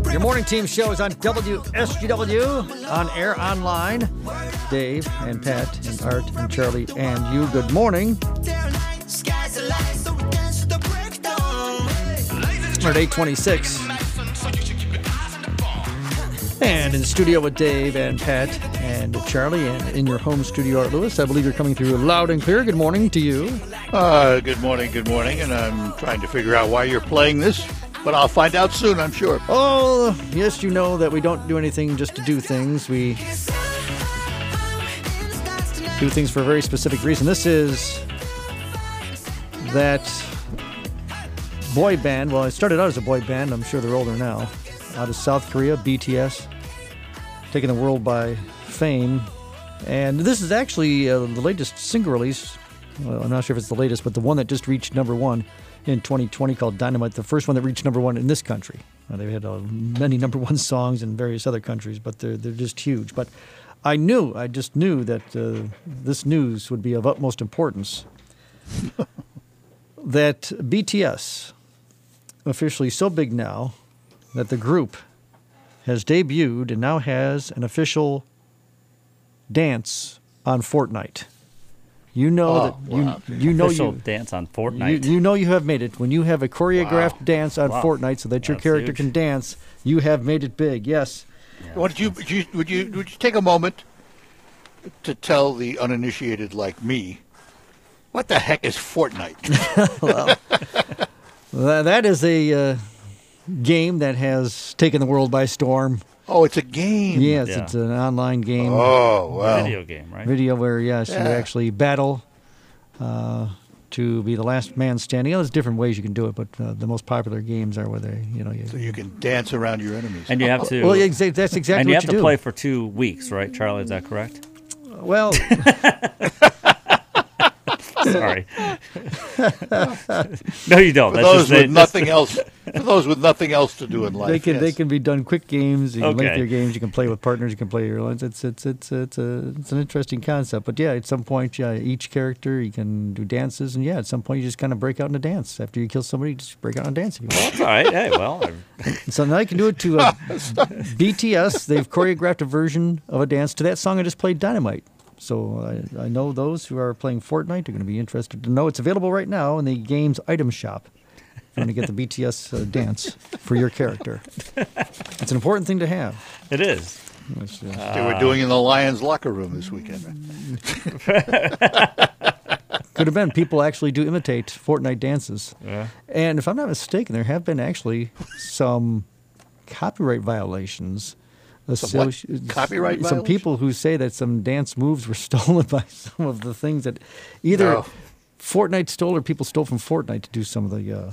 Your morning team show is on WSGW, on air, online. Dave and Pat and Art and Charlie and you. Good morning. We're at 8:26. And in the studio with Dave and Pat and Charlie, and in your home studio, Art Lewis. I believe you're coming through loud and clear. Good morning to you. Good morning. And I'm trying to figure out why you're playing this, but I'll find out soon, I'm sure. Oh, yes, you know that we don't do anything just to do things. We do things for a very specific reason. This is that boy band. Well, it started out as a boy band. I'm sure they're older now. Out of South Korea, BTS, taking the world by fame. And this is actually the latest single release. Well, I'm not sure if it's the latest, but the one that just reached number one in 2020 called Dynamite, the first one that reached number one in this country. They've had many number one songs in various other countries, but they're just huge. But I just knew that this news would be of utmost importance. That BTS, officially so big now, that the group has debuted and now has an official dance on Fortnite. You know you know official dance on Fortnite. You know you have made it when you have a choreographed dance on Fortnite, so that your character can dance. You have made it big. Yes. Yeah. Would you take a moment to tell the uninitiated like me what the heck is Fortnite? Well, that is a game that has taken the world by storm. Oh, it's a game. Yes, yeah. It's an online game. Oh, wow. Video game, right? Video where, yes, you actually battle to be the last man standing. There's different ways you can do it, but the most popular games are where they, so you can dance around your enemies. And you have to. Well, that's exactly what you do. And you have to play for 2 weeks, right, Charlie? Is that correct? Well. Sorry. No, you don't. For those with nothing else to do in life, they can be done quick games. You can lengthier games. You can play with partners. You can play your own. It's an interesting concept. But yeah, at some point, each character you can do dances, and at some point you just kind of break out in a dance. After you kill somebody, you just break out in a dance. If you want. Well, that's all right. Hey, well. So now you can do it to BTS. They've choreographed a version of a dance to that song I just played, Dynamite. So I know those who are playing Fortnite are going to be interested to know it's available right now in the game's item shop. If you want to get the BTS dance for your character. It's an important thing to have. It is. They were doing in the Lions locker room this weekend. Could have been. People actually do imitate Fortnite dances. Yeah. And if I'm not mistaken, there have been actually some copyright violations. Copyright Some people who say that some dance moves were stolen by some of the things that either Fortnite stole or people stole from Fortnite to do some of the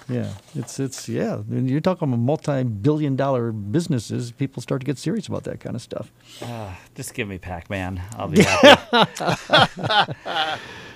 When you're talking about multi-billion-dollar businesses, people start to get serious about that kind of stuff. Just give me Pac-Man. I'll be happy.